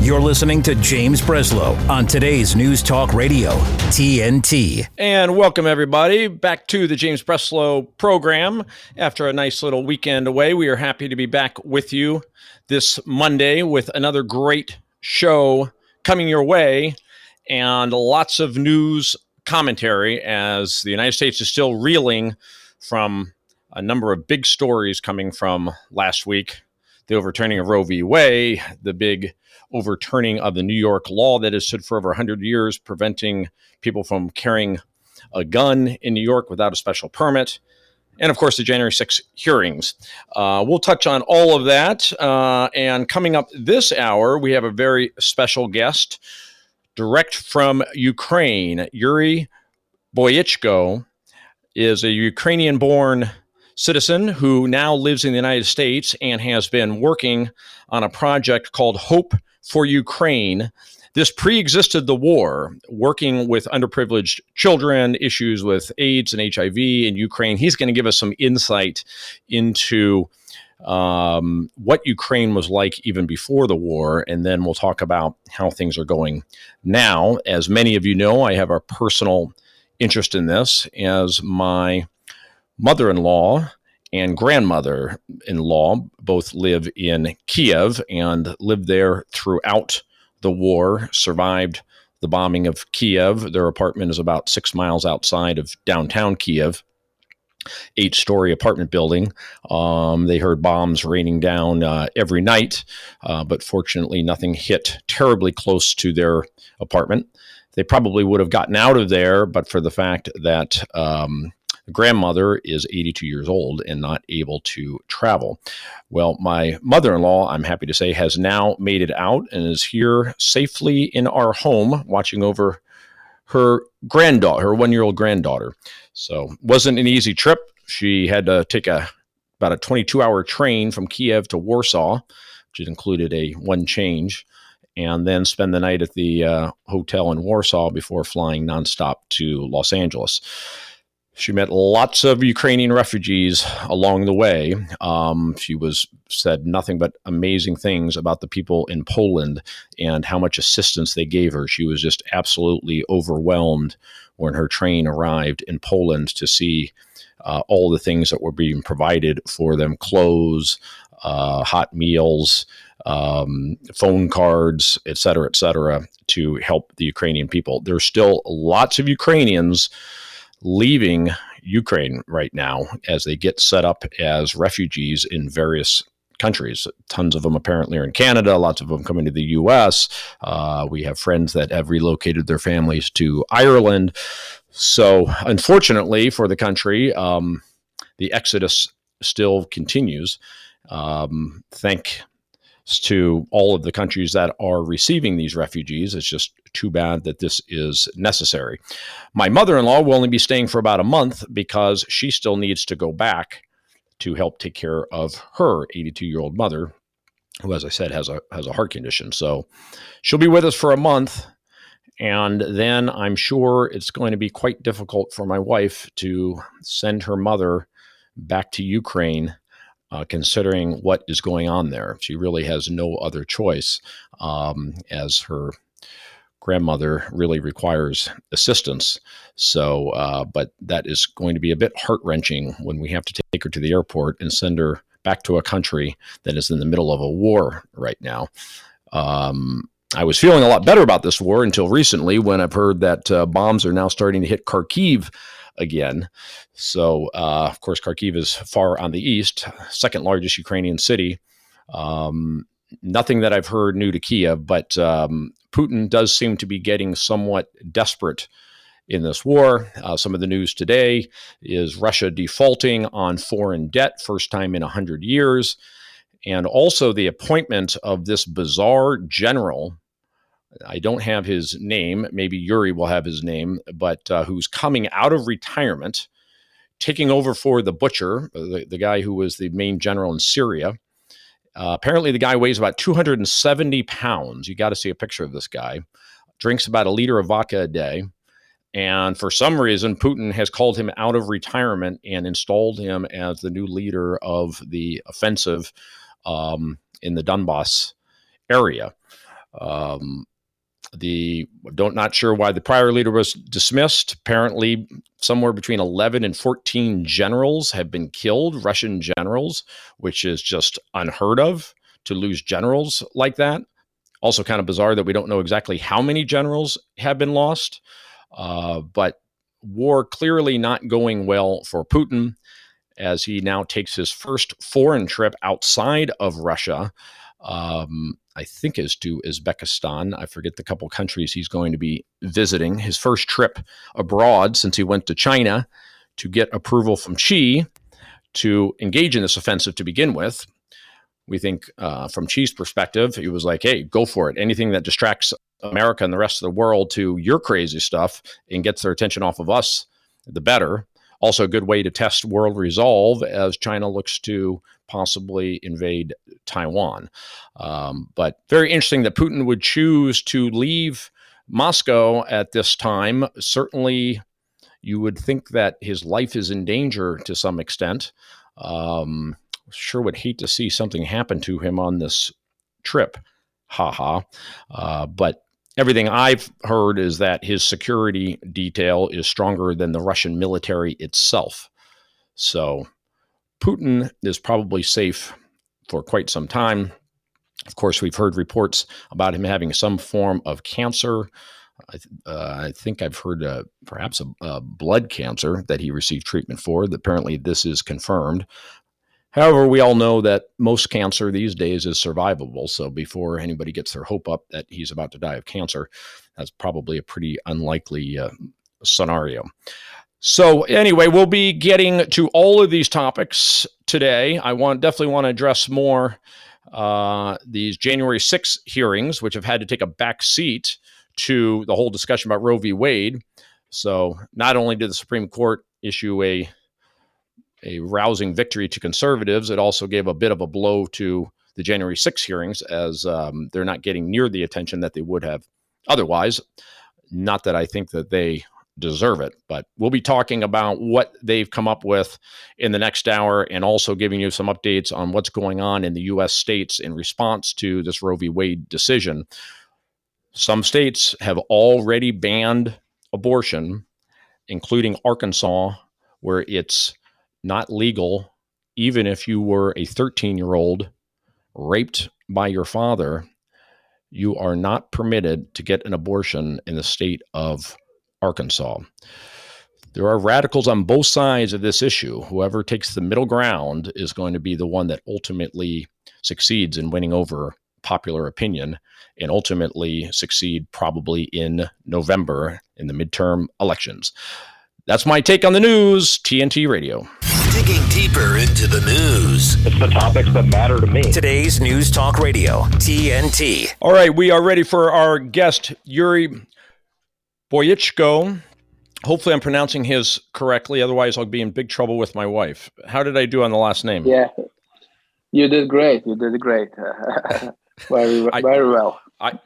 You're listening to James Breslow on today's News Talk Radio, TNT. And welcome, everybody, back to the James Breslow program. After a nice little weekend away, we are happy to be back with you this Monday with another great show coming your way and lots of news commentary as the United States is still reeling from a number of big stories coming from last week. The overturning of Roe v. Wade, the big overturning of the New York law that has stood for over 100 years, preventing people from carrying a gun in New York without a special permit, and of course the January 6th hearings. We'll touch on all of that. And coming up this hour, we have a very special guest, direct from Ukraine. Yuri Boychko is a Ukrainian-born citizen who now lives in the United States and has been working on a project called Hope for Ukraine. This pre-existed the war, working with underprivileged children, issues with AIDS and HIV in Ukraine. He's going to give us some insight into what Ukraine was like even before the war, and then we'll talk about how things are going now. As many of you know, I have a personal interest in this, as my mother-in-law and grandmother-in-law both live in Kiev and lived there throughout the war, survived the bombing of Kiev. Their apartment is about 6 miles outside of downtown Kiev, 8-story apartment building. They heard bombs raining down every night, but fortunately nothing hit terribly close to their apartment. They probably would have gotten out of there, but for the fact that grandmother is 82 years old and not able to travel. Well, my mother-in-law, I'm happy to say, has now made it out and is here safely in our home, watching over her granddaughter, her 1-year-old granddaughter. So wasn't an easy trip. She had to take about a 22-hour train from Kiev to Warsaw, which included one change, and then spend the night at the hotel in Warsaw before flying nonstop to Los Angeles. She met lots of Ukrainian refugees along the way. She said nothing but amazing things about the people in Poland and how much assistance they gave her. She was just absolutely overwhelmed when her train arrived in Poland to see all the things that were being provided for them: clothes, hot meals, phone cards, et cetera, to help the Ukrainian people. There's still lots of Ukrainians leaving Ukraine right now as they get set up as refugees in various countries. Tons of them apparently are in Canada, lots of them coming to the U.S. We have friends that have relocated their families to Ireland. So unfortunately for the country, the exodus still continues. Thanks to all of the countries that are receiving these refugees. It's just too bad that this is necessary. My mother-in-law will only be staying for about a month because she still needs to go back to help take care of her 82-year-old mother, who, as I said, has a heart condition. So she'll be with us for a month, and then I'm sure it's going to be quite difficult for my wife to send her mother back to Ukraine, considering what is going on there. She really has no other choice, as her grandmother really requires assistance. So, but that is going to be a bit heart-wrenching when we have to take her to the airport and send her back to a country that is in the middle of a war right now. I was feeling a lot better about this war until recently, when I've heard that bombs are now starting to hit Kharkiv again. So, of course, Kharkiv is far on the east, second largest Ukrainian city. Nothing that I've heard new to Kiev, but Putin does seem to be getting somewhat desperate in this war. Some of the news today is Russia defaulting on foreign debt, first time in 100 years, and also the appointment of this bizarre general. I don't have his name. Maybe Yuri will have his name, but who's coming out of retirement, taking over for the butcher, the guy who was the main general in Syria. Apparently, the guy weighs about 270 pounds. You got to see a picture of this guy. Drinks about a liter of vodka a day. And for some reason, Putin has called him out of retirement and installed him as the new leader of the offensive in the Donbass area. Not sure why the prior leader was dismissed. Apparently, somewhere between 11 and 14 generals have been killed, Russian generals, which is just unheard of to lose generals like that. Also kind of bizarre that we don't know exactly how many generals have been lost. But war clearly not going well for Putin as he now takes his first foreign trip outside of Russia. I think is to Uzbekistan. I forget the couple countries he's going to be visiting. His first trip abroad since he went to China to get approval from Xi to engage in this offensive to begin with. We think from Xi's perspective, he was like, hey, go for it. Anything that distracts America and the rest of the world to your crazy stuff and gets their attention off of us, the better. Also a good way to test world resolve as China looks to possibly invade Taiwan. But very interesting that Putin would choose to leave Moscow at this time. Certainly, you would think that his life is in danger to some extent. Sure would hate to see something happen to him on this trip. But everything I've heard is that his security detail is stronger than the Russian military itself. So Putin is probably safe for quite some time. Of course, we've heard reports about him having some form of cancer. I think I've heard perhaps a blood cancer that he received treatment for. Apparently, this is confirmed. However, we all know that most cancer these days is survivable. So before anybody gets their hope up that he's about to die of cancer, that's probably a pretty unlikely scenario. So anyway, we'll be getting to all of these topics today. I definitely want to address more these January 6th hearings, which have had to take a back seat to the whole discussion about Roe v. Wade. So not only did the Supreme Court issue a rousing victory to conservatives, it also gave a bit of a blow to the January 6th hearings as they're not getting near the attention that they would have otherwise. Not that I think that they deserve it, but we'll be talking about what they've come up with in the next hour and also giving you some updates on what's going on in the U.S. states in response to this Roe v. Wade decision. Some states have already banned abortion, including Arkansas, where it's not legal, even if you were a 13-year-old raped by your father, you are not permitted to get an abortion in the state of Arkansas. There are radicals on both sides of this issue. Whoever takes the middle ground is going to be the one that ultimately succeeds in winning over popular opinion and ultimately succeed probably in November in the midterm elections. That's my take on the news, TNT Radio. Digging deeper into the news. It's the topics that matter to me. Today's News Talk Radio, TNT. All right, we are ready for our guest, Yuri Boychko. Hopefully I'm pronouncing his correctly, otherwise I'll be in big trouble with my wife. How did I do on the last name? Yeah, you did great. Very well.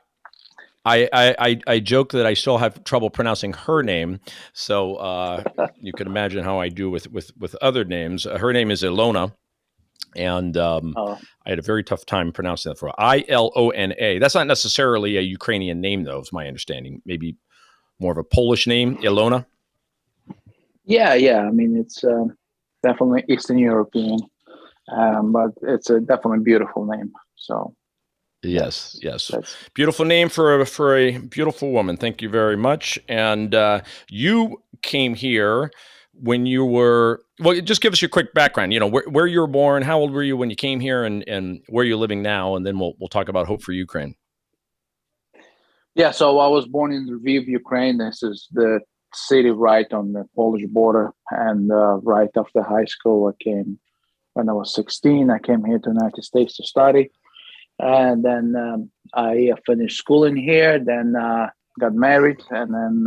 I joke that I still have trouble pronouncing her name, so you can imagine how I do with other names. Her name is Ilona, and I had a very tough time pronouncing that for her. Ilona. That's not necessarily a Ukrainian name, though, is my understanding. Maybe more of a Polish name, Ilona. Yeah. I mean, it's definitely Eastern European, but it's a definitely beautiful name. So. Yes. Beautiful name for a beautiful woman. Thank you very much. And you came here when you were, well, just give us your quick background, where you were born, how old were you when you came here, and where you're living now, and then we'll talk about Hope for Ukraine. Yeah, so I was born in Lviv, Ukraine. This is the city right on the Polish border, and right after high school, I came when I was 16. I came here to the United States to study. And then I finished school in here, then got married, and then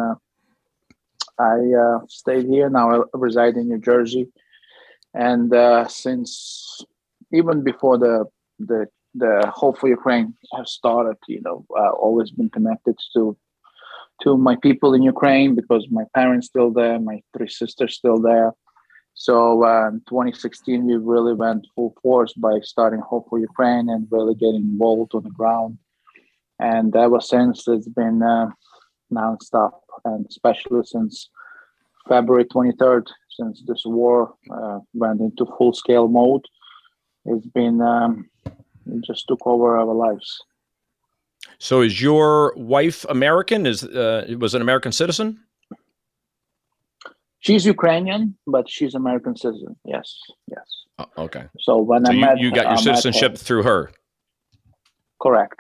I stayed here. Now I reside in New Jersey. And since even before the Hope for Ukraine has started, I've always been connected to my people in Ukraine because my parents still there, my 3 sisters still there. So in 2016, we really went full force by starting Hope for Ukraine and really getting involved on the ground And ever since, it's been nonstop, and especially since February 23rd, since this war went into full-scale mode, it's been it just took over our lives. So, is your wife American? Was an American citizen? She's Ukrainian, but she's American citizen. Yes. Oh, okay. So when I met, you got your citizenship through her. Correct.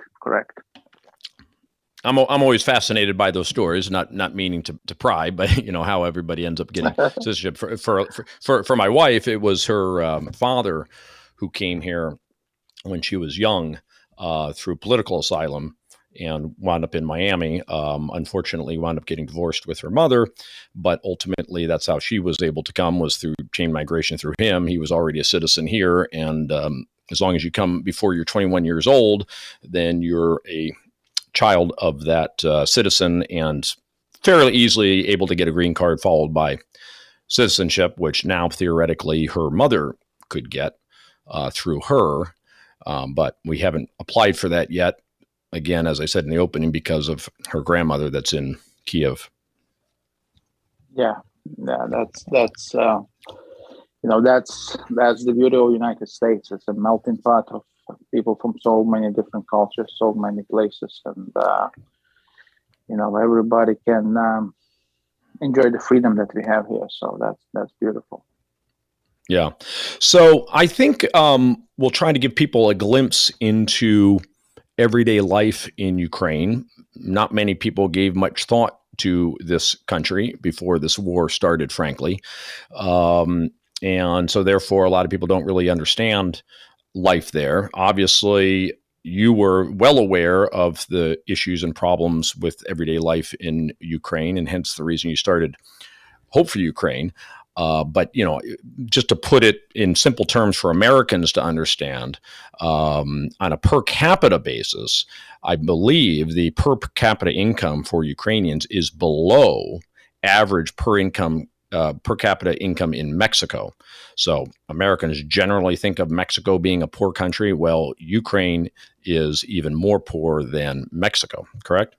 I'm always fascinated by those stories, not meaning to pry, but how everybody ends up getting citizenship. For my wife, it was her father who came here when she was young through political asylum and wound up in Miami. Unfortunately, wound up getting divorced with her mother, but ultimately that's how she was able to come, was through chain migration through him. He was already a citizen here, and as long as you come before you're 21 years old, then you're a child of that citizen and fairly easily able to get a green card, followed by citizenship, which now theoretically her mother could get through her. But we haven't applied for that yet. Again, as I said in the opening, because of her grandmother that's in Kiev. Yeah, that's that's the beauty of the United States. It's a melting pot of people from so many different cultures, so many places, and everybody can enjoy the freedom that we have here. So that's beautiful. Yeah. So I think we'll try to give people a glimpse into everyday life in Ukraine. Not many people gave much thought to this country before this war started, frankly. And so therefore, a lot of people don't really understand life there. Obviously, you were well aware of the issues and problems with everyday life in Ukraine, and hence the reason you started Hope for Ukraine. But, just to put it in simple terms for Americans to understand, on a per capita basis, I believe the per capita income for Ukrainians is below average per capita income in Mexico. So Americans generally think of Mexico being a poor country. Well, Ukraine is even more poor than Mexico, correct?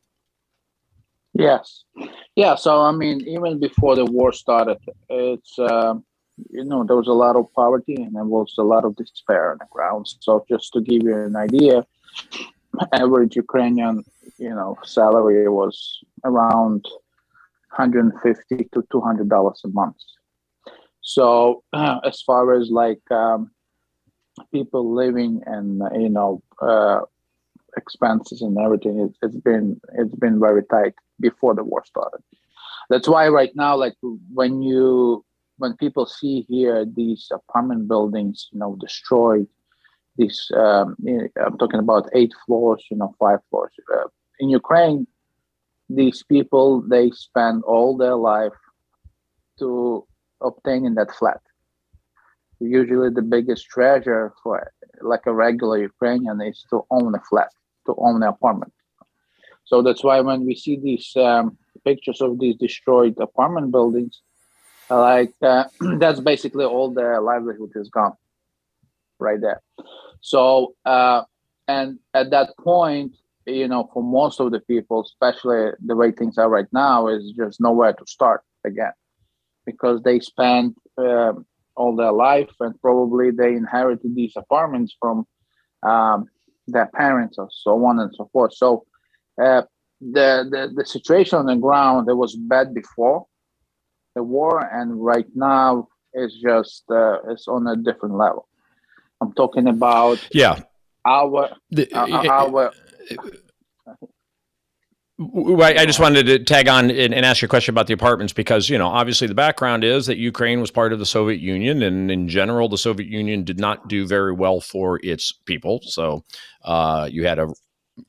Yes. Yeah. So, I mean, even before the war started, it's, there was a lot of poverty and there was a lot of despair on the ground. So just to give you an idea, average Ukrainian, salary was around $150 to $200 a month. So as far as people living and, expenses and everything, it's been very tight before the war started. That's why right now, when people see here these apartment buildings, destroyed, these I'm talking about 8 floors, 5 floors. In Ukraine, these people, they spend all their life to obtaining that flat. Usually the biggest treasure for a regular Ukrainian is to own a flat, to own an apartment. So that's why when we see these pictures of these destroyed apartment buildings, that's basically all their livelihood is gone right there. So, and at that point, for most of the people, especially the way things are right now, is just nowhere to start again, because they spent all their life and probably they inherited these apartments from their parents or so on and so forth. So the situation on the ground, it was bad before the war, and right now it's just it's on a different level. I'm talking about our I just wanted to tag on and ask you a question about the apartments, because, obviously the background is that Ukraine was part of the Soviet Union, and in general, the Soviet Union did not do very well for its people. So you had a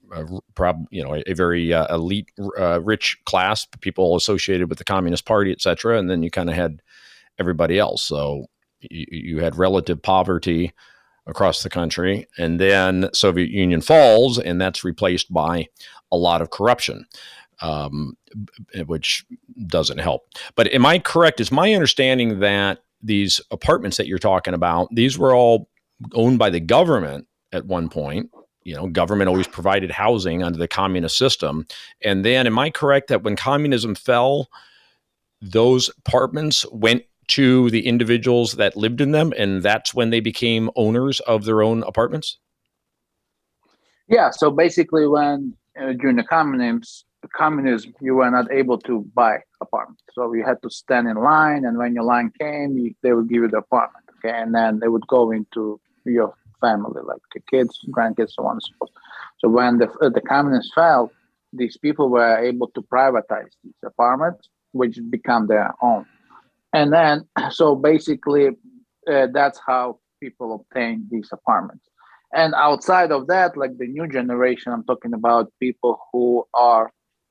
very elite, rich class, people associated with the Communist Party, et cetera. And then you kind of had everybody else. So you had relative poverty across the country, and then Soviet Union falls, and that's replaced by a lot of corruption, which doesn't help. But am I correct? Is my understanding that these apartments that you're talking about, these were all owned by the government at one point, government always provided housing under the communist system. And then, am I correct that when communism fell, those apartments went to the individuals that lived in them, and that's when they became owners of their own apartments? Yeah. So basically, when during the communism, you were not able to buy apartments. So you had to stand in line, and when your line came, they would give you the apartment. Okay, and then they would go into your family, like the kids, grandkids, so on and so forth. So when the communists fell, these people were able to privatize these apartments, which become their own. And then, so basically, that's how people obtain these apartments. And outside of that, like the new generation, I'm talking about people who are,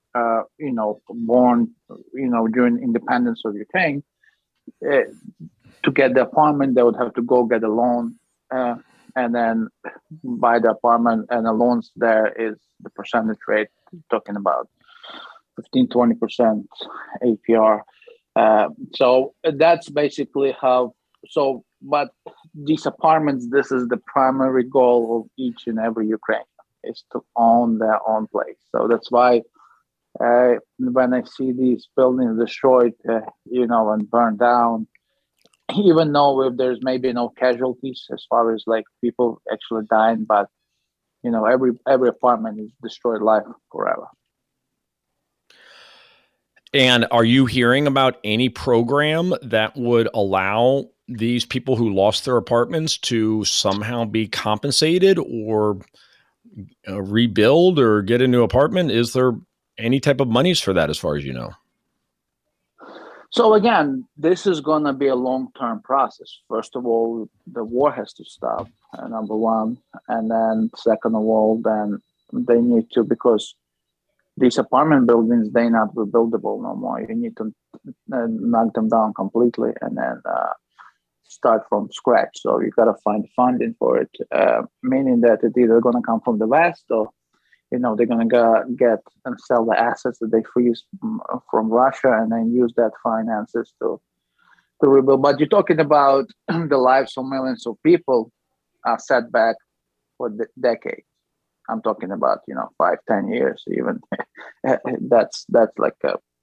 born, during independence of Ukraine. To get the apartment, they would have to go get a loan and then buy the apartment. And the loans there is the percentage rate, talking about 15-20% APR. So that's basically how. So, but these apartments, this is the primary goal of each and every Ukrainian, is to own their own place. So that's why when I see these buildings destroyed, and burned down, even though if there's maybe no casualties as far as like people actually dying, but every apartment is destroyed life forever. And are you hearing about any program that would allow these people who lost their apartments to somehow be compensated or rebuild or get a new apartment? Is there any type of monies for that, as far as you know? So again, this is going to be a long-term process. First of all, the war has to stop, number one. And then second of all, then they need to, because these apartment buildings, they're not rebuildable no more. You need to knock them down completely and then start from scratch. So you got to find funding for it, meaning that it's either going to come from the West or, they're going to get and sell the assets that they freeze from Russia and then use that finances to rebuild. But you're talking about the lives of millions of people set back for decades. I'm talking about 5-10 years even. that's like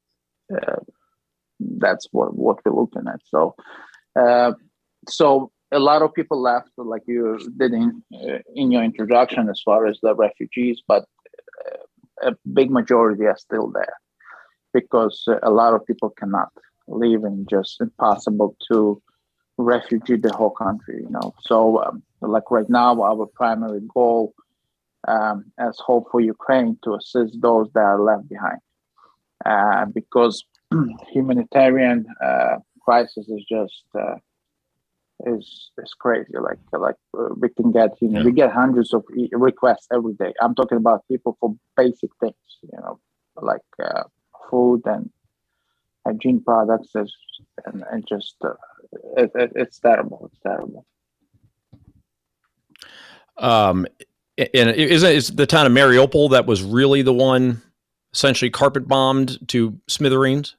that's what we're looking at. So so a lot of people left, like you did in your introduction, as far as the refugees, but a big majority are still there because a lot of people cannot leave, and just impossible to refugee the whole country. So like right now, our primary goal as Hope for Ukraine to assist those that are left behind, because humanitarian crisis is just is crazy. Like we can get we get hundreds of requests every day. I'm talking about people for basic things, like food and hygiene products, and just it's terrible. It's terrible. And is the town of Mariupol that was really the one essentially carpet bombed to smithereens?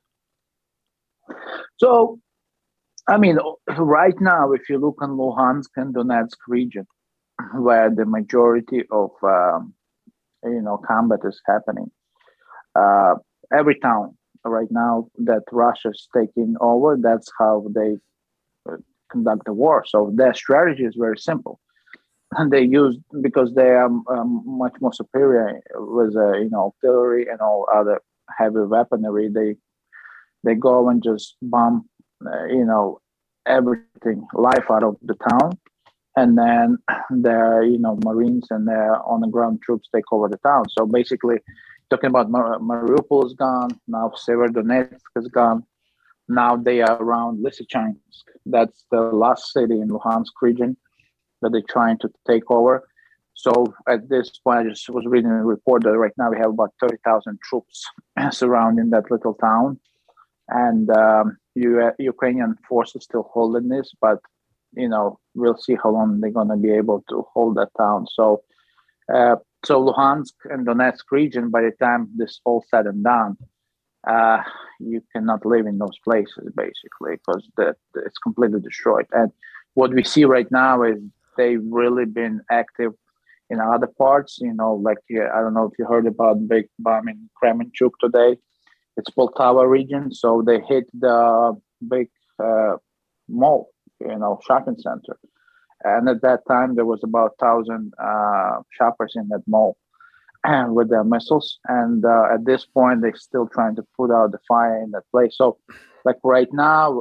So, I mean, right now, if you look on Luhansk and Donetsk region, where the majority of combat is happening, every town right now that Russia's taking over, that's how they conduct the war. So their strategy is very simple. And they use, because they are much more superior with artillery and all other heavy weaponry. They go and just bomb everything, life out of the town, and then their Marines and their on the ground troops take over the town. So basically, talking about Mariupol is gone, now Severodonetsk is gone, now they are around Lysychansk. That's the last city in Luhansk region that they're trying to take over. So at this point, I just was reading a report that right now we have about 30,000 troops surrounding that little town. And Ukrainian forces still holding this, but we'll see how long they're going to be able to hold that town. So Luhansk and Donetsk region, by the time this all said and done, you cannot live in those places basically, because it's completely destroyed. And what we see right now is they've really been active in other parts. Like I don't know if you heard about big bomb in Kremenchuk today. It's Poltava region, so they hit the big mall, shopping center. And at that time, there was about 1,000 shoppers in that mall with their missiles. And at this point, they're still trying to put out the fire in that place. So, like right now,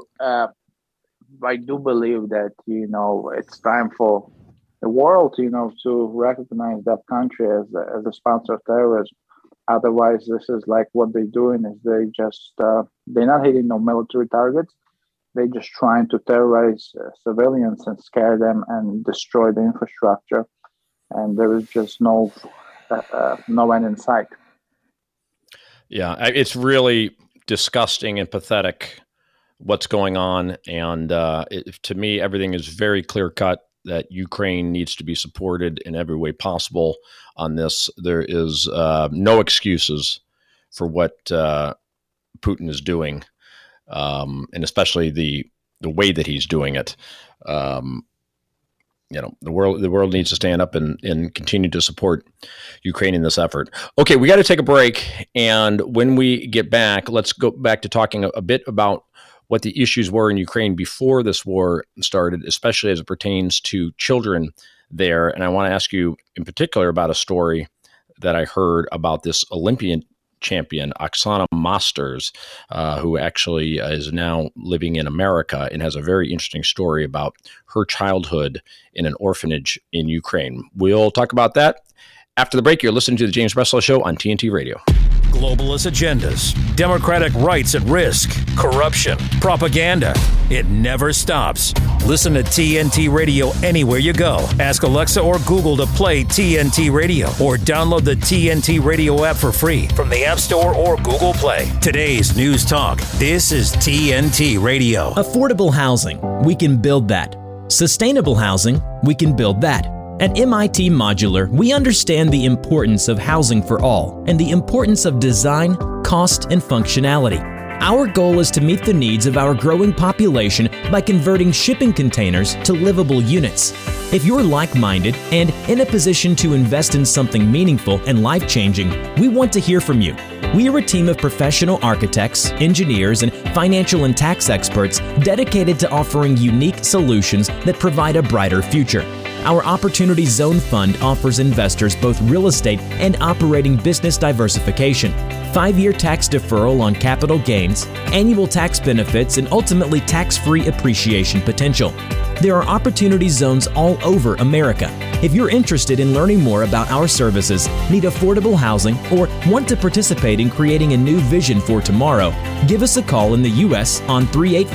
I do believe that, it's time for the world, to recognize that country as a sponsor of terrorism. Otherwise, this is like what they're doing is they just, they're not hitting no military targets. They're just trying to terrorize civilians and scare them and destroy the infrastructure. And there is just no end in sight. Yeah, it's really disgusting and pathetic what's going on. And to me, everything is very clear cut that Ukraine needs to be supported in every way possible on this. There is no excuses for what Putin is doing. And especially the way that he's doing it. The world needs to stand up and continue to support Ukraine in this effort. Okay, we got to take a break, and when we get back, let's go back to talking a bit about what the issues were in Ukraine before this war started, especially as it pertains to children there. And I want to ask you in particular about a story that I heard about this Olympian champion, Oksana Masters, who actually is now living in America and has a very interesting story about her childhood in an orphanage in Ukraine. We'll talk about that after the break. You're listening to the James Breslow Show on TNT Radio. Globalist agendas, democratic rights at risk, corruption, propaganda. It never stops. Listen to TNT Radio anywhere you go. Ask Alexa or Google to play TNT Radio or download the TNT Radio app for free from the App Store or Google Play. Today's News Talk. This is TNT Radio. Affordable housing, we can build that. Sustainable housing, we can build that. At MIT Modular, we understand the importance of housing for all and the importance of design, cost, and functionality. Our goal is to meet the needs of our growing population by converting shipping containers to livable units. If you're like-minded and in a position to invest in something meaningful and life-changing, we want to hear from you. We are a team of professional architects, engineers, and financial and tax experts dedicated to offering unique solutions that provide a brighter future. Our Opportunity Zone Fund offers investors both real estate and operating business diversification, 5-year tax deferral on capital gains, annual tax benefits, and ultimately tax-free appreciation potential. There are opportunity zones all over America. If you're interested in learning more about our services, need affordable housing, or want to participate in creating a new vision for tomorrow, give us a call in the U.S. on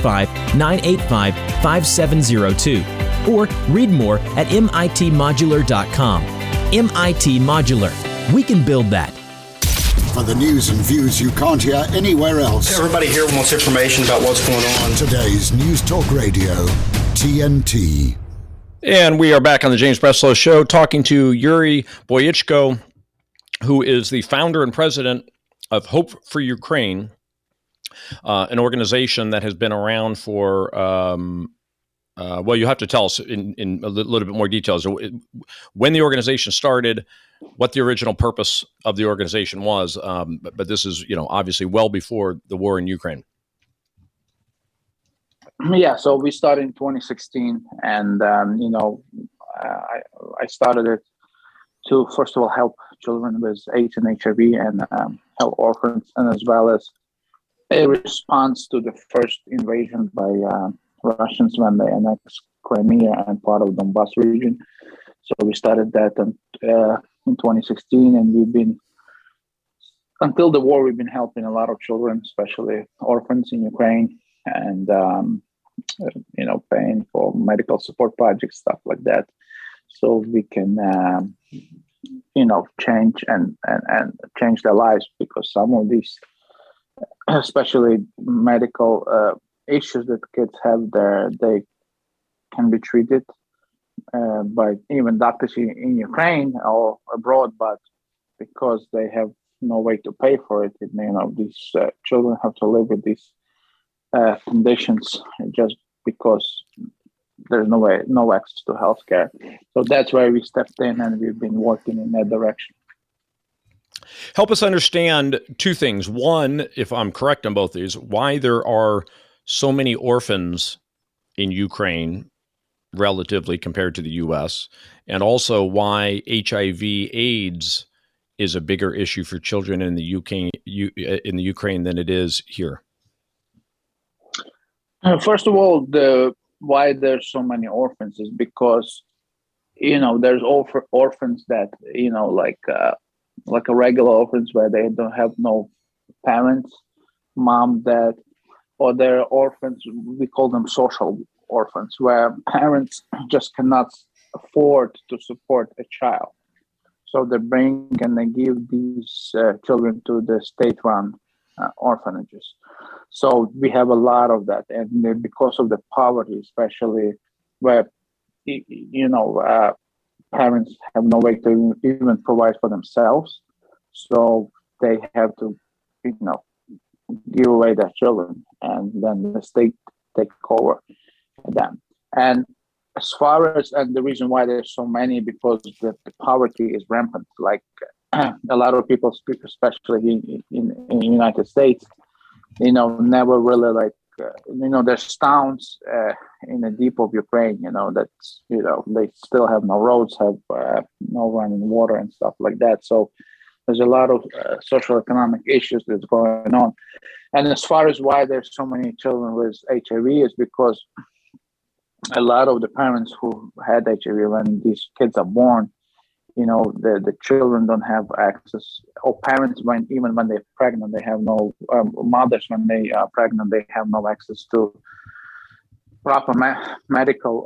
385-985-5702. Or read more at mitmodular.com. MIT Modular. We can build that. For the news and views you can't hear anywhere else. Everybody here wants information about what's going on. Today's News Talk Radio, TNT. And we are back on the James Breslow Show talking to Yuri Boychko, who is the founder and president of Hope for Ukraine, an organization that has been around for... well, you have to tell us in a little bit more details when the organization started, what the original purpose of the organization was. But this is, obviously well before the war in Ukraine. Yeah, so we started in 2016, and I started it to first of all help children with AIDS and HIV and help orphans, and as well as a response to the first invasion by Russians when they annexed Crimea and part of Donbass region. So we started that in 2016, and we've been, until the war, we've been helping a lot of children, especially orphans in Ukraine, and paying for medical support projects, stuff like that, so we can change and change their lives, because some of these, especially medical issues that kids have there, they can be treated by even doctors in Ukraine or abroad, but because they have no way to pay for it, these children have to live with these conditions just because there's no access to healthcare. So that's why we stepped in, and we've been working in that direction. Help us understand two things. One, if I'm correct on both these, why there are so many orphans in Ukraine relatively compared to the U.S., and also why HIV/AIDS is a bigger issue for children in the Ukraine than it is here. First of all, why there's so many orphans is because, there's orphans that, like a regular orphans where they don't have no parents, mom, dad, or they're orphans, we call them social orphans, where parents just cannot afford to support a child. So they bring and they give these children to the state-run orphanages. So we have a lot of that. And because of the poverty, especially where, parents have no way to even provide for themselves. So they have to, give away their children, and then the state take over them. And as far as, and the reason why there's so many, because the poverty is rampant. Like a lot of people speak, especially in the United States, never really there's towns in the deep of Ukraine, that's, they still have no roads, have no running water and stuff like that. So there's a lot of social economic issues that's going on. And as far as why there's so many children with HIV is because a lot of the parents who had HIV, when these kids are born, the children don't have access, or parents, even when they're pregnant, they have no, mothers when they are pregnant, they have no access to proper medical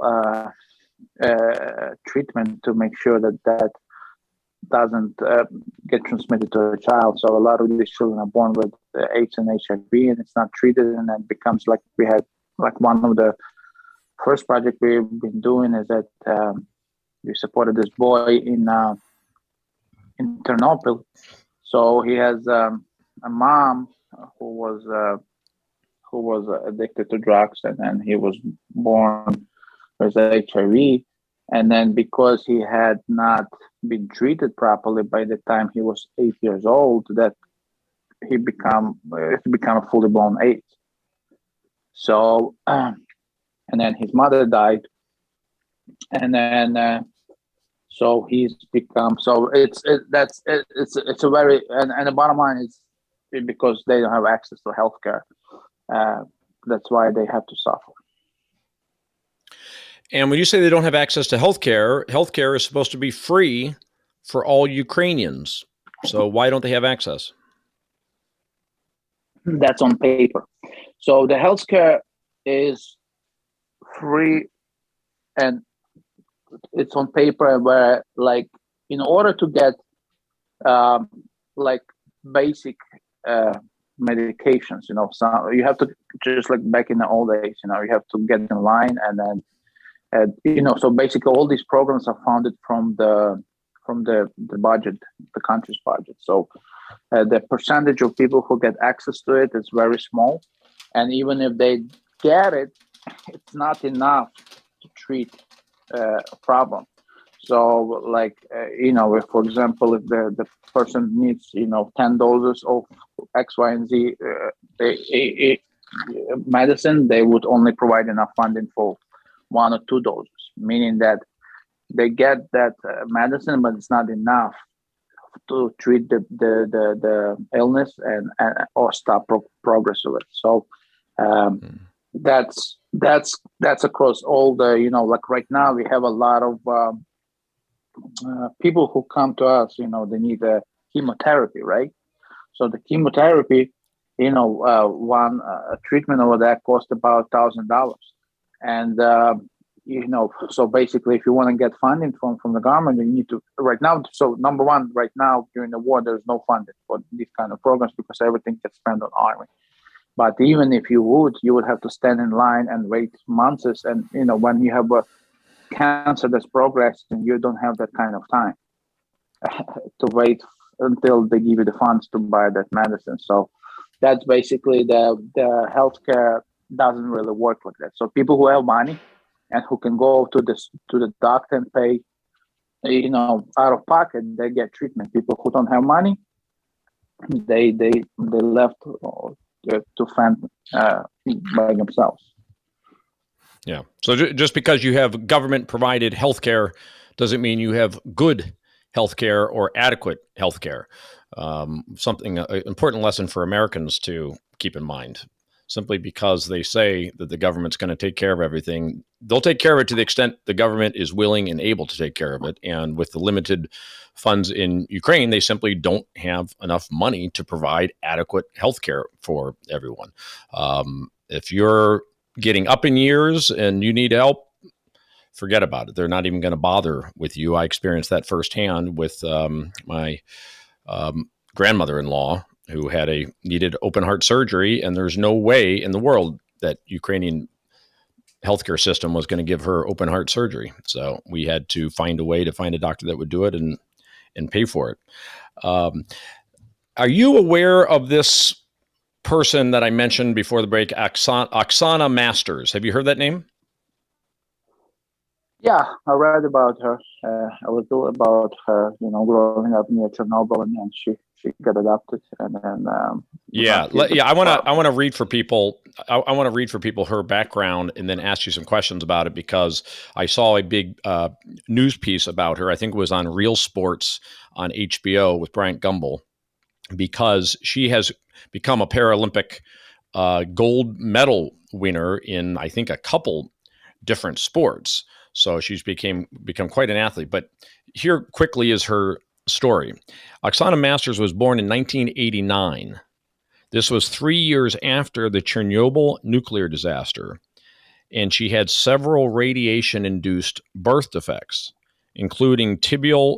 treatment to make sure that doesn't get transmitted to a child. So a lot of these children are born with AIDS and HIV, and it's not treated, and then becomes like we had, like one of the first project we've been doing is that we supported this boy in Ternopil. So he has a mom who was addicted to drugs, and then he was born with HIV. And then because he had not been treated properly by the time he was 8 years old, that he become a fully blown AIDS. So, and then his mother died, and then so he's become. So it's a very, and the bottom line is because they don't have access to healthcare. That's why they have to suffer. And when you say they don't have access to healthcare, healthcare is supposed to be free for all Ukrainians. So why don't they have access? That's on paper. So the healthcare is free, and it's on paper, where, like, in order to get like basic medications, so you have to, just like back in the old days, you have to get in line, and then so basically all these programs are funded from the budget, the country's budget. So the percentage of people who get access to it is very small, and even if they get it, it's not enough to treat a problem. So, like, if, for example, if the person needs, 10 doses of X, Y, and Z medicine, they would only provide enough funding for 1 or 2 doses, meaning that they get that medicine, but it's not enough to treat the illness and or stop progress of it. So that's across all the, like right now we have a lot of people who come to us, they need a chemotherapy, right? So the chemotherapy, one treatment over that costs about $1,000. And, so basically, if you want to get funding from the government, you need to, right now, so number one, right now, during the war, there's no funding for these kind of programs because everything gets spent on army. But even if you would have to stand in line and wait months. And, when you have a cancer that's progressing, you don't have that kind of time to wait until they give you the funds to buy that medicine. So that's basically the healthcare doesn't really work like that. So people who have money and who can go to the doctor and pay, out of pocket, they get treatment. People who don't have money, they left to fend by themselves. Yeah. So just because you have government provided healthcare doesn't mean you have good healthcare or adequate healthcare. Something an important lesson for Americans to keep in mind. Simply because they say that the government's going to take care of everything, they'll take care of it to the extent the government is willing and able to take care of it. And with the limited funds in Ukraine, they simply don't have enough money to provide adequate healthcare for everyone. If you're getting up in years and you need help, forget about it. They're not even going to bother with you. I experienced that firsthand with my grandmother-in-law, who needed open heart surgery, and there's no way in the world that Ukrainian healthcare system was going to give her open heart surgery. So we had to find a way to find a doctor that would do it and pay for it. Are you aware of this person that I mentioned before the break, Oksana Masters? Have you heard that name? Yeah, I read about her. I was told about her, growing up near Chernobyl, and then she got adopted, and then I want to read for people. I want to read for people her background, and then ask you some questions about it, because I saw a big news piece about her. I think it was on Real Sports on HBO with Bryant Gumbel, because she has become a Paralympic gold medal winner in, I think, a couple different sports. So she's become quite an athlete. But here quickly is her story. Oksana Masters was born in 1989. This was 3 years after the Chernobyl nuclear disaster, and she had several radiation-induced birth defects, including tibial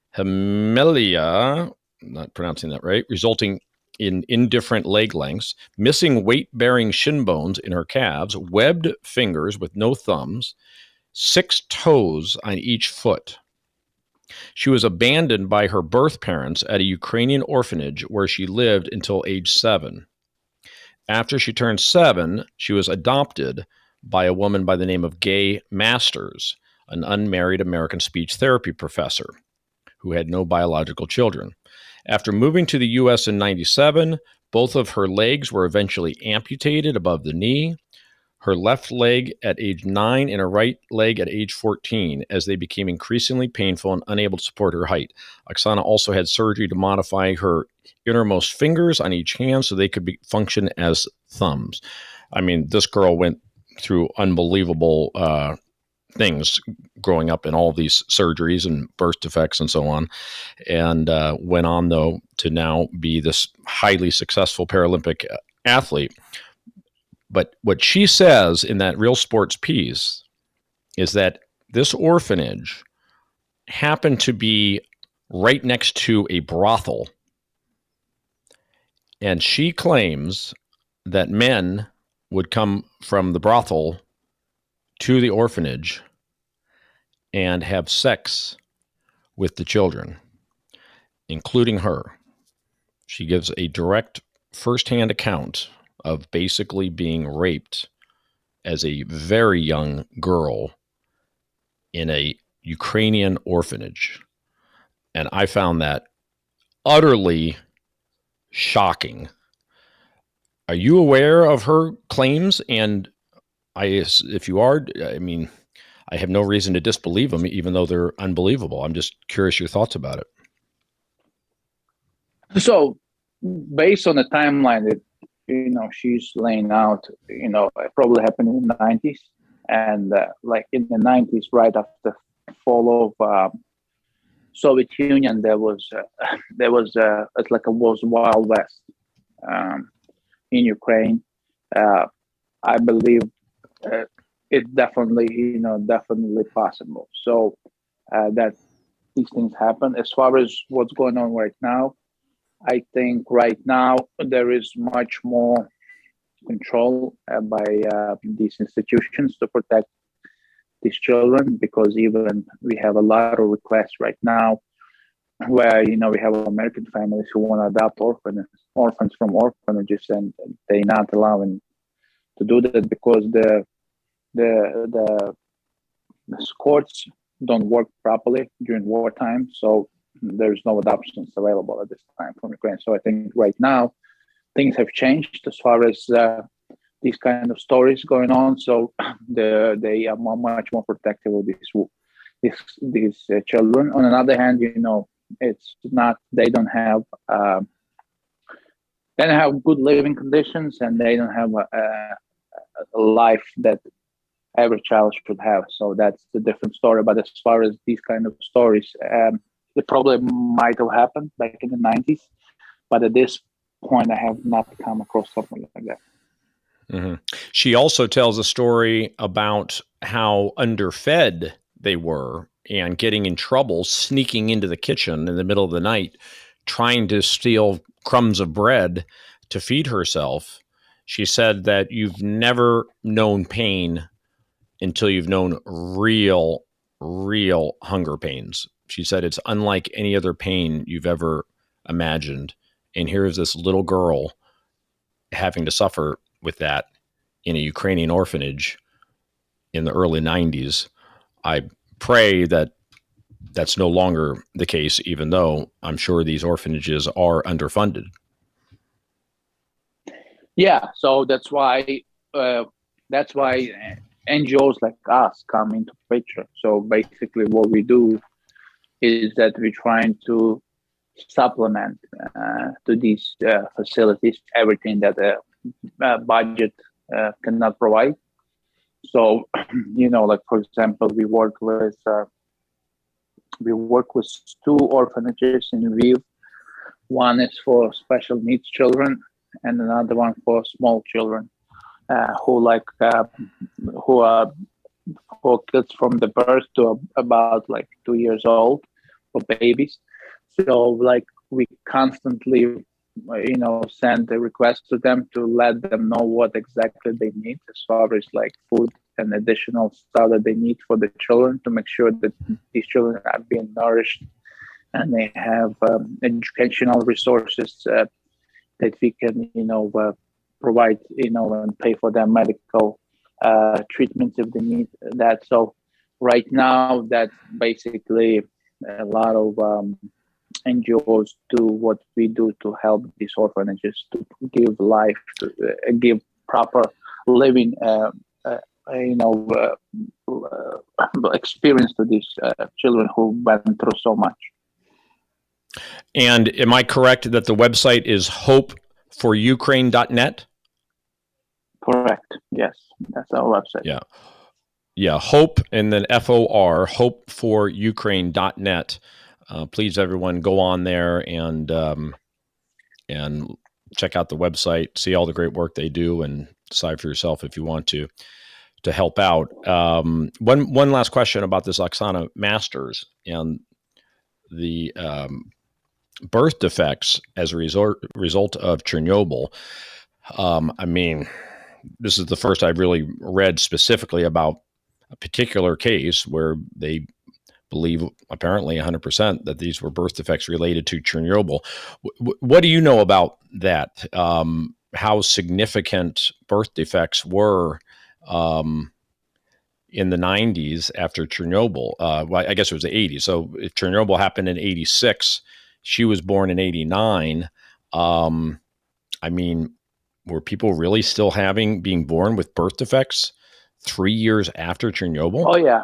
hemilia, not pronouncing that right, resulting in indifferent leg lengths, missing weight-bearing shin bones in her calves, webbed fingers with no thumbs, 6 toes on each foot. She was abandoned by her birth parents at a Ukrainian orphanage where she lived until age 7. After she turned 7, she was adopted by a woman by the name of Gay Masters, an unmarried American speech therapy professor who had no biological children. After moving to the U.S. in 1997, both of her legs were eventually amputated above the knee, her left leg at age 9 and her right leg at age 14, as they became increasingly painful and unable to support her height. Oksana also had surgery to modify her innermost fingers on each hand so they could function as thumbs. I mean, this girl went through unbelievable things growing up in all these surgeries and birth defects and so on, and went on, though, to now be this highly successful Paralympic athlete. But what she says in that Real Sports piece is that this orphanage happened to be right next to a brothel. And she claims that men would come from the brothel to the orphanage and have sex with the children, including her. She gives a direct firsthand account of basically being raped as a very young girl in a Ukrainian orphanage. And I found that utterly shocking. Are you aware of her claims? And if you are, I mean, I have no reason to disbelieve them, even though they're unbelievable. I'm just curious your thoughts about it. So, based on the timeline that she's laying out, it probably happened in the 90s, and like in the 90s, right after the fall of Soviet Union, there was it's like a was Wild West in Ukraine. I believe it definitely possible. So that these things happen. As far as what's going on right now, I think right now there is much more control by these institutions to protect these children, because even we have a lot of requests right now where, we have American families who want to adopt orphans from orphanages, and they're not allowing to do that because the the courts don't work properly during wartime, so there's no adoptions available at this time from Ukraine. So I think right now things have changed as far as these kind of stories going on. So they are much more protective of these children. On another hand, it's not, they don't have good living conditions, and they don't have a life that every child should have. So that's the different story. But as far as these kind of stories, it probably might have happened back in the 90s, but at this point, I have not come across something like that. Mm-hmm. She also tells a story about how underfed they were and getting in trouble, sneaking into the kitchen in the middle of the night, trying to steal crumbs of bread to feed herself. She said that you've never known pain until you've known real hunger pains. She said it's unlike any other pain you've ever imagined. And here's this little girl having to suffer with that in a Ukrainian orphanage in the early 90s. I pray that that's no longer the case, even though I'm sure these orphanages are underfunded. Yeah, so that's why NGOs like us come into picture. So basically what we do is that we're trying to supplement to these facilities everything that the budget cannot provide. So, like for example, we work with 2 orphanages in Lviv. One is for special needs children, and another one for small children who are for kids from the birth to about 2 years old, for babies. So we constantly send a request to them to let them know what exactly they need as far as food and additional stuff that they need for the children, to make sure that these children are being nourished and they have educational resources that we can provide and pay for their medical treatments if they need that. So right now that's basically a lot of NGOs do what we do to help these orphanages to give life, to give proper living, experience to these children who went through so much. And am I correct that the website is hopeforukraine.net? Correct. Yes, that's our website. Yeah. Yeah. Hope and then FOR, hopeforukraine.net. Please, everyone, go on there and check out the website, see all the great work they do, and decide for yourself if you want to help out. One last question about this Oksana Masters and the birth defects as a result of Chernobyl. This is the first I've really read specifically about a particular case where they believe apparently 100% that these were birth defects related to Chernobyl. What do you know about that? How significant birth defects were in the 90s after Chernobyl? I guess it was the 80s. So if Chernobyl happened in 86, she was born in 89. Were people really still being born with birth defects 3 years after Chernobyl? Oh yeah.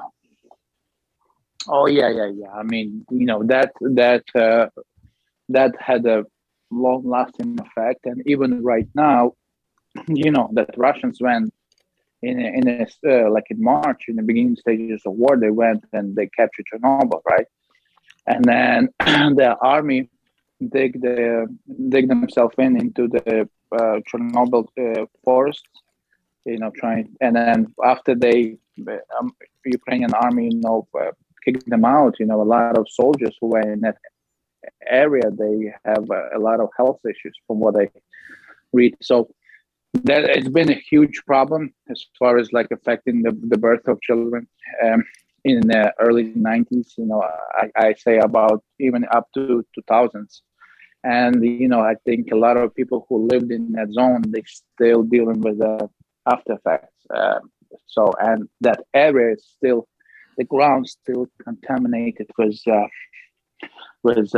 That had a long-lasting effect, and even right now, that Russians went in March, in the beginning stages of war, they went and they captured Chernobyl, right? And then the army dig themselves into the Chernobyl forests, trying, and then after they Ukrainian army kicked them out, a lot of soldiers who were in that area, they have a lot of health issues from what I read. So that it's been a huge problem as far as affecting the birth of children in the early 90s. I say about even up to 2000s. And, I think a lot of people who lived in that zone, they still dealing with the after effects. And that area is still the ground still contaminated with those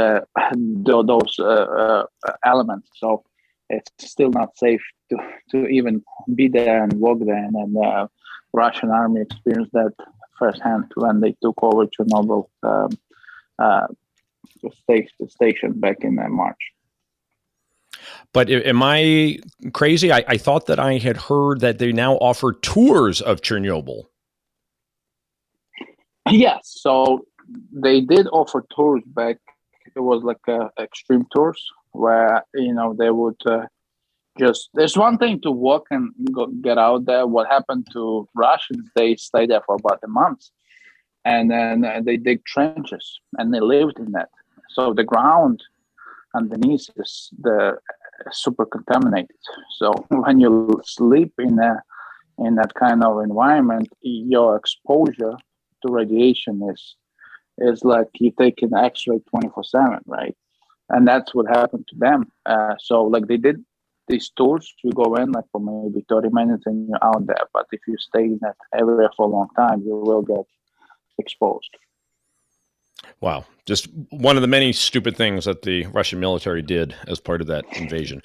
elements. So it's still not safe to even be there and walk there. And the Russian army experienced that firsthand when they took over Chernobyl station back in March. But am I crazy? I thought that I had heard that they now offer tours of Chernobyl. Yes, so they did offer tours back. It was like extreme tours where, they would there's one thing to walk and get out there. What happened to Russians, they stayed there for about a month, and then they dig trenches and they lived in that. So the ground underneath is super contaminated. So when you sleep in that kind of environment, your exposure to radiation is like you take an X-ray 24/7, right? And that's what happened to them. So like they did these tours, you go in like for maybe 30 minutes and you're out there. But if you stay in that area for a long time, you will get exposed. Wow. Just one of the many stupid things that the Russian military did as part of that invasion.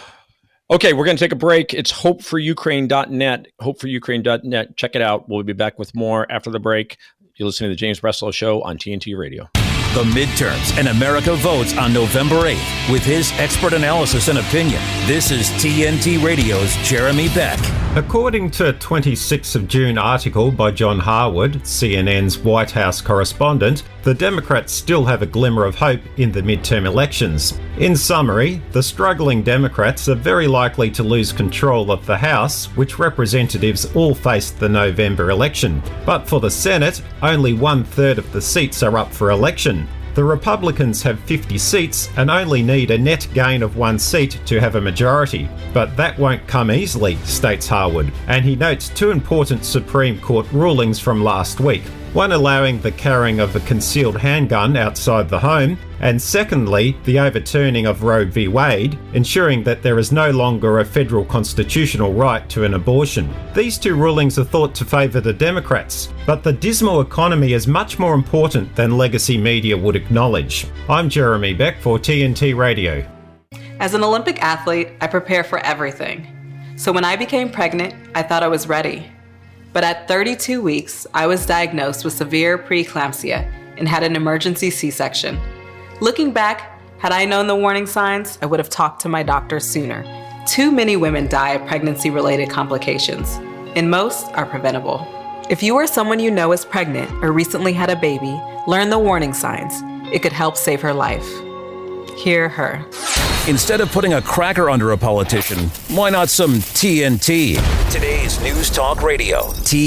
Okay, we're going to take a break. It's hopefororukraine.net, hopefororukraine.net. Check it out. We'll be back with more after the break. You're listening to the James Breslow Show on TNT Radio. The midterms and America votes on November 8th. With his expert analysis and opinion, this is TNT Radio's Jeremy Beck. According to a 26th of June article by John Harwood, CNN's White House correspondent, the Democrats still have a glimmer of hope in the midterm elections. In summary, the struggling Democrats are very likely to lose control of the House, which representatives all face the November election. But for the Senate, only 1/3 of the seats are up for election. The Republicans have 50 seats and only need a net gain of 1 seat to have a majority. But that won't come easily, states Harwood, and he notes 2 important Supreme Court rulings from last week. One allowing the carrying of a concealed handgun outside the home, and secondly, the overturning of Roe v. Wade, ensuring that there is no longer a federal constitutional right to an abortion. These 2 rulings are thought to favour the Democrats, but the dismal economy is much more important than legacy media would acknowledge. I'm Jeremy Beck for TNT Radio. As an Olympic athlete, I prepare for everything. So when I became pregnant, I thought I was ready. But at 32 weeks, I was diagnosed with severe preeclampsia and had an emergency C-section. Looking back, had I known the warning signs, I would have talked to my doctor sooner. Too many women die of pregnancy-related complications, and most are preventable. If you or someone you know is pregnant or recently had a baby, learn the warning signs. It could help save her life. Hear her. Instead of putting a cracker under a politician, why not some TNT? Today's News Talk Radio,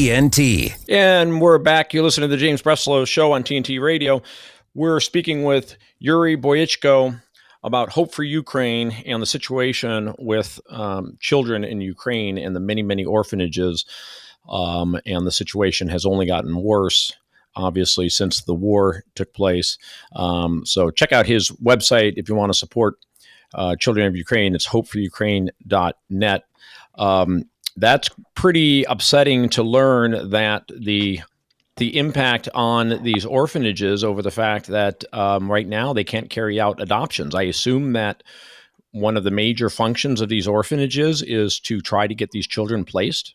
TNT. And we're back. You listen to the James Breslow Show on TNT Radio. We're speaking with Yuri Boychko about Hope for Ukraine and the situation with children in Ukraine and the many, many orphanages. And the situation has only gotten worse, obviously, since the war took place. So check out his website if you want to support children of Ukraine. It's hopefororukraine.net. That's pretty upsetting to learn that the impact on these orphanages over the fact that right now they can't carry out adoptions. I assume that one of the major functions of these orphanages is to try to get these children placed.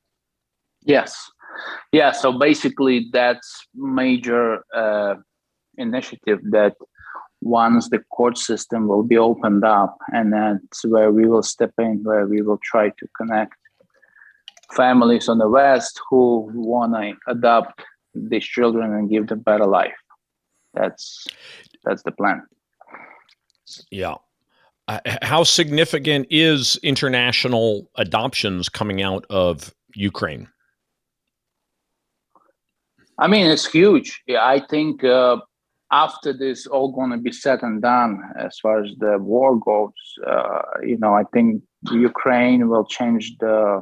Yes. Yeah. So basically that's major initiative that once the court system will be opened up, and that's where we will step in, where we will try to connect families on the West who want to adopt these children and give them better life. That's the plan. Yeah. How significant is international adoptions coming out of Ukraine? I mean, it's huge. Yeah, I think after this all going to be said and done, as far as the war goes, I think Ukraine will change the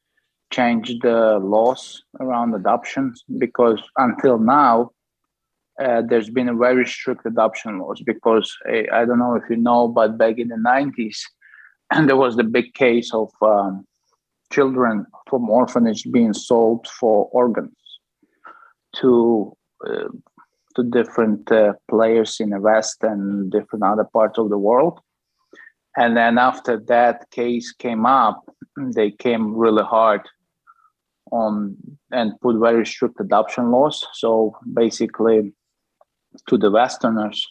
laws around adoptions, because until now there's been a very strict adoption laws. Because I don't know if you know, but back in the 90s, and there was the big case of children from orphanage being sold for organs to different players in the West and different other parts of the world. And then after that case came up, they came really hard on and put very strict adoption laws. So basically, to the Westerners,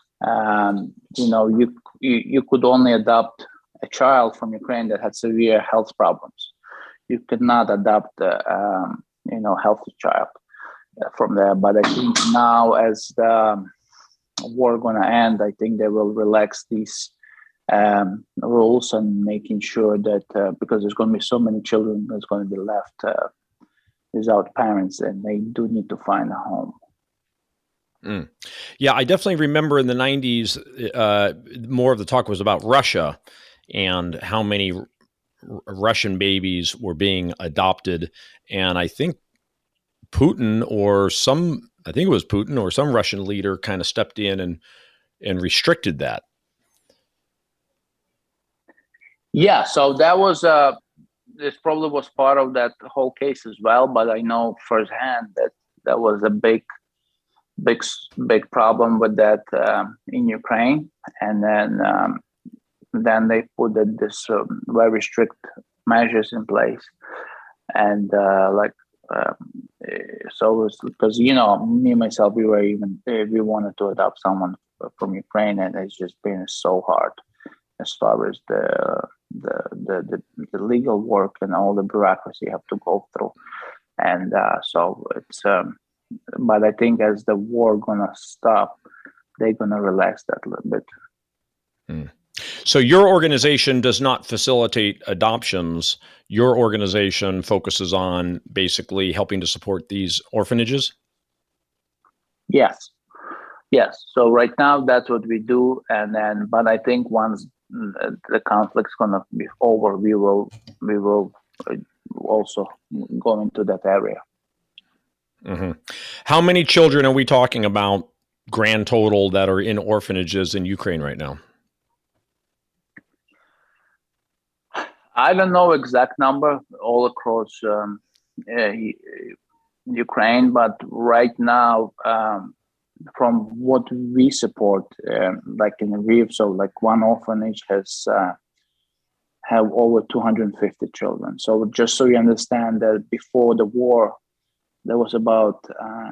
you could only adopt a child from Ukraine that had severe health problems. You could not adopt a healthy child from there. But I think now, as the war going to end, I think they will relax these rules and making sure that because there's going to be so many children that's going to be left without parents, and they do need to find a home. Yeah, I definitely remember in the 90s, more of the talk was about Russia and how many Russian babies were being adopted. And I think Putin or some Russian leader kind of stepped in and restricted that. Yeah, so that was this probably was part of that whole case as well. But I know firsthand that was a big problem with that in Ukraine, and then they put this very strict measures in place, and so it's because me myself we wanted to adopt someone from Ukraine, and it's just been so hard as far as the legal work and all the bureaucracy you have to go through, and so it's. But I think as the war gonna stop, they're gonna relax that a little bit. So your organization does not facilitate adoptions. Your organization focuses on basically helping to support these orphanages? Yes. So right now that's what we do, but I think once the conflict's gonna be over, we will also go into that area. Mm-hmm. How many children are we talking about, grand total, that are in orphanages in Ukraine right now? I don't know exact number all across Ukraine, but right now, from what we support, like in Lviv, so like one orphanage has have over 250 children. So just so you understand that before the war, there was about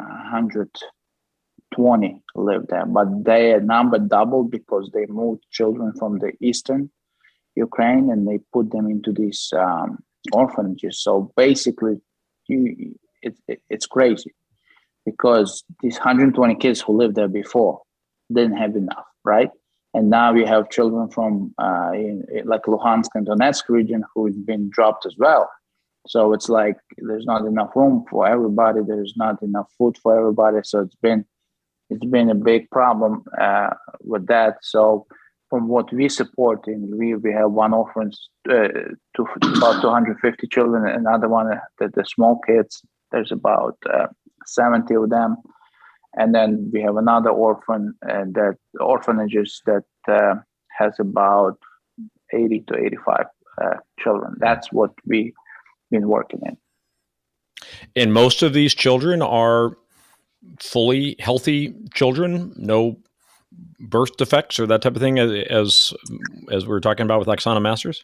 120 lived there, but their number doubled because they moved children from the eastern Ukraine and they put them into these orphanages. So basically, it's crazy because these 120 kids who lived there before didn't have enough, right? And now we have children from like Luhansk and Donetsk region who've been dropped as well. So it's like there's not enough room for everybody. There's not enough food for everybody. So it's been a big problem with that. So from what we support in Lviv, we have one orphanage to about 250 children. Another one, the small kids, there's about 70 of them. And then we have another orphanages that has about 80 to 85 children. That's what we've been working in. And most of these children are fully healthy children, no birth defects or that type of thing, as we were talking about with Oksana Masters?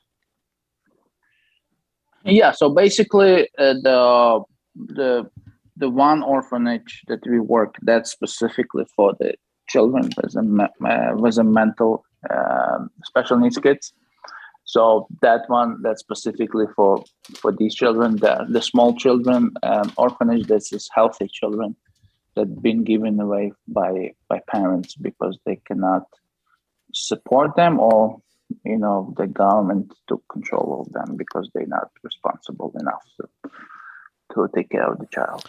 Yeah, so basically the one orphanage that we work, that's specifically for the children with a mental special needs kids. So that one, that's specifically for these children. The small children orphanage, this is healthy children that been given away by parents because they cannot support them, or the government took control of them because they're not responsible enough to take care of the child.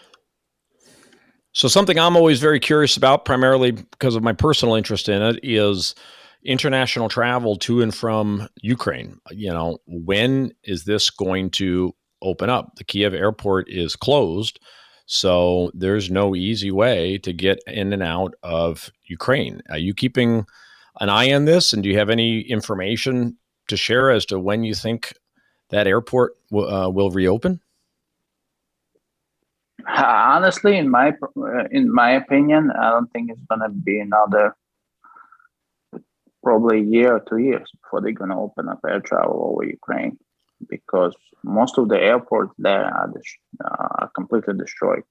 So something I'm always very curious about, primarily because of my personal interest in it, is international travel to and from Ukraine. When is this going to open up? The Kiev airport is closed, so there's no easy way to get in and out of Ukraine. Are you keeping an eye on this, and do you have any information to share as to when you think that airport will reopen? Honestly, in my opinion, I don't think it's gonna be another probably a year or 2 years before they're gonna open up air travel over Ukraine, because most of the airports there are completely destroyed.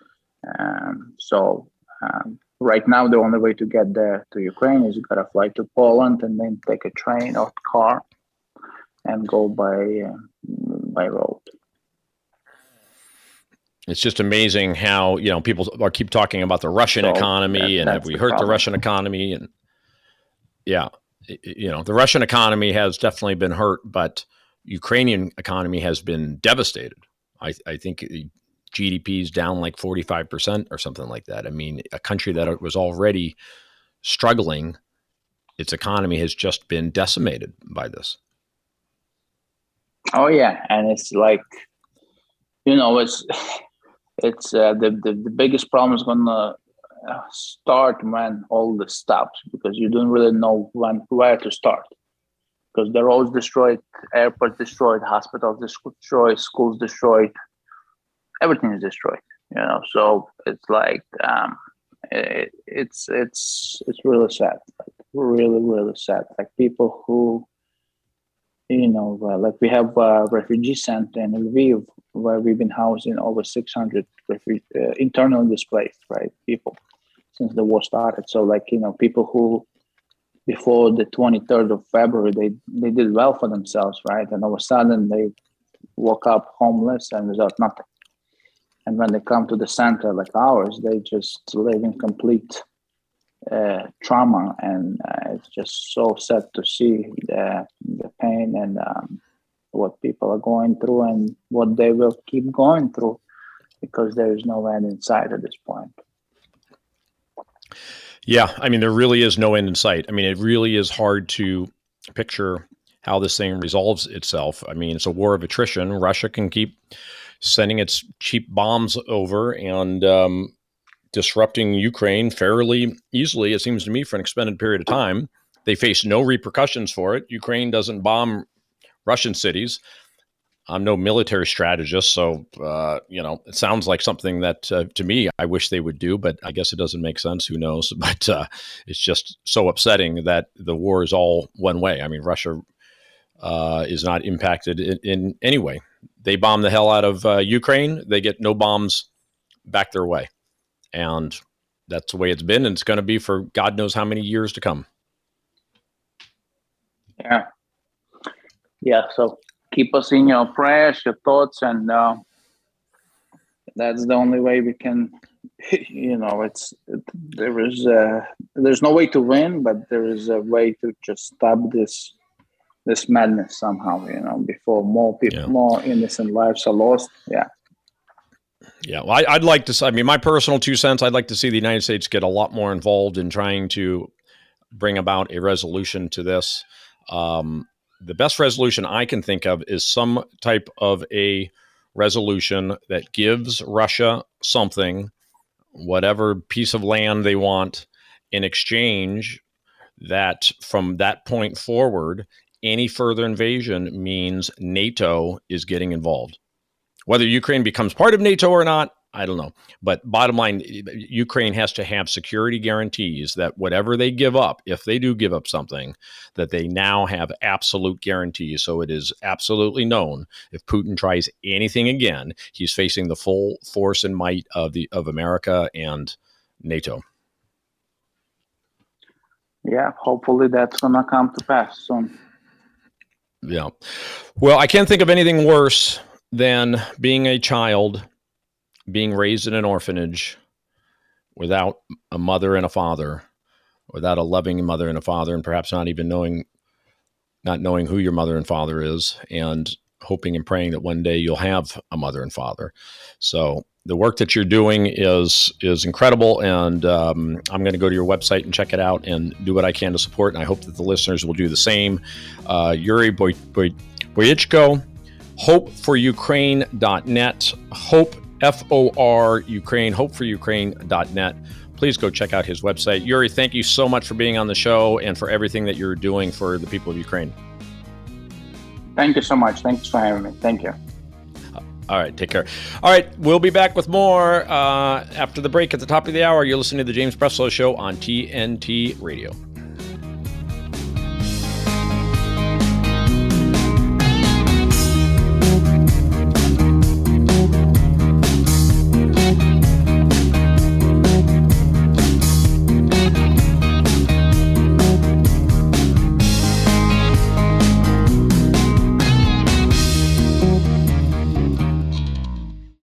So right now, the only way to get there to Ukraine is you gotta fly to Poland and then take a train or car and go by road. It's just amazing how, people keep talking about the Russian economy and have we hurt the Russian economy? And yeah, the Russian economy has definitely been hurt, but Ukrainian economy has been devastated. I think GDP is down like 45% or something like that. I mean, a country that was already struggling, its economy has just been decimated by this. Oh yeah, and it's like, it's the biggest problem is gonna start when all this stops, because you don't really know where to start, because the roads destroyed, airports destroyed, hospitals destroyed, schools destroyed, everything is destroyed. So it's like it's really sad, like really sad. Like people who, like we have a refugee center in Lviv where we've been housing over 600 internally displaced, right, people since the war started. So like, people who before the 23rd of February, they did well for themselves, right? And all of a sudden they woke up homeless and without nothing. And when they come to the center like ours, they just live in complete trauma. And it's just so sad to see the pain and what people are going through and what they will keep going through, because there is no end in sight at this point. Yeah, I mean, there really is no end in sight. I mean, it really is hard to picture how this thing resolves itself. I mean, it's a war of attrition. Russia can keep sending its cheap bombs over and disrupting Ukraine fairly easily, it seems to me, for an extended period of time. They face no repercussions for it. Ukraine doesn't bomb Russian cities. I'm no military strategist, so, it sounds like something that, to me, I wish they would do, but I guess it doesn't make sense. Who knows? But it's just so upsetting that the war is all one way. I mean, Russia is not impacted in any way. They bomb the hell out of Ukraine. They get no bombs back their way. And that's the way it's been, and it's going to be for God knows how many years to come. Yeah, so keep us in your prayers, your thoughts, and that's the only way we can, there's no way to win, but there is a way to just stop this madness somehow, before more people, more innocent lives are lost. Yeah, well, I'd like to, my personal 2 cents, I'd like to see the United States get a lot more involved in trying to bring about a resolution to this. The best resolution I can think of is some type of a resolution that gives Russia something, whatever piece of land they want, in exchange that from that point forward, any further invasion means NATO is getting involved. Whether Ukraine becomes part of NATO or not, I don't know. But bottom line, Ukraine has to have security guarantees that whatever they give up, if they do give up something, that they now have absolute guarantees. So it is absolutely known if Putin tries anything again, he's facing the full force and might of America and NATO. Yeah, hopefully that's going to come to pass soon. Yeah. Well, I can't think of anything worse than being a child, being raised in an orphanage without a mother and a father, without a loving mother and a father, and perhaps not knowing who your mother and father is, and hoping and praying that one day you'll have a mother and father. So the work that you're doing is incredible, and I'm going to go to your website and check it out and do what I can to support, and I hope that the listeners will do the same. Yuri Boychko, hopeforukraine.net, FOR Ukraine, hopeforukraine.net. Please go check out his website. Yuri, thank you so much for being on the show and for everything that you're doing for the people of Ukraine. Thank you so much. Thanks for having me. Thank you. All right, take care. All right, we'll be back with more after the break at the top of the hour. You're listening to the James Breslow Show on TNT Radio.